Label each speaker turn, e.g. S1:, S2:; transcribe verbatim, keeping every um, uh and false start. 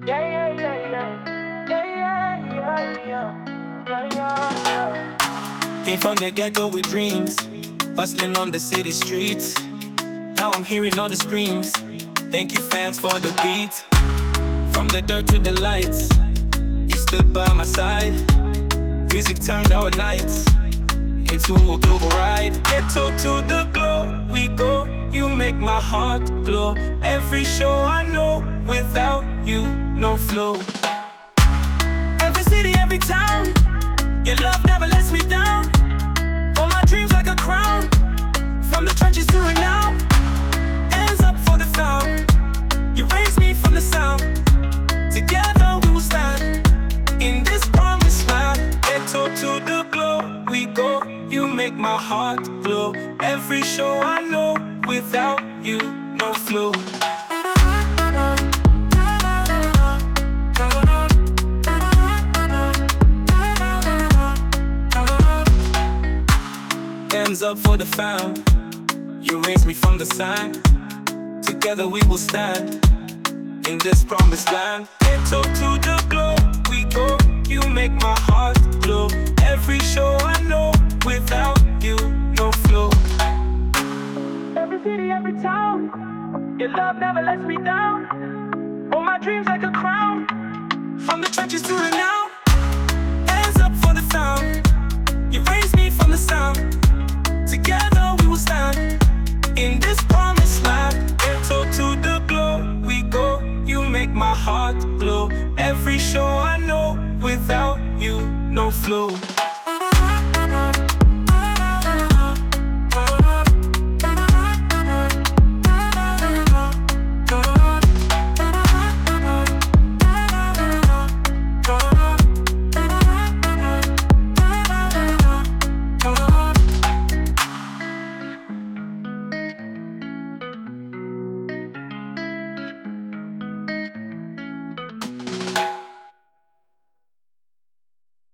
S1: Yeah, yeah, yeah, yeah. Yeah, yeah, yeah, yeah. Yeah, yeah, yeah.
S2: Came from the ghetto with dreams, hustling on the city streets. Now I'm hearing all the screams. Thank you fans for the beat. From the dirt to the lights, you stood by my side. Music turned our nights into a global ride. Ghetto to the glow, we go. You make my heart glow. Every show I know, without you, no flow. Every city, every town, your love never lets me down. All my dreams like a crown, from the trenches to renown. Hands up for the found. You raised me from the sound. Together we will stand in this promised land. Ghetto to the glow, we go. You make my heart glow. Every show I know, without you, no flow. Hands up for the found. You raised me from the sand. Together we will stand in this promised land. Ghetto to the glow, we go. You make my heart glow. Every show I know, without you, no flow.
S1: Every city, every town, your love never lets me down. All my dreams like a crown,
S2: From the trenches to renown.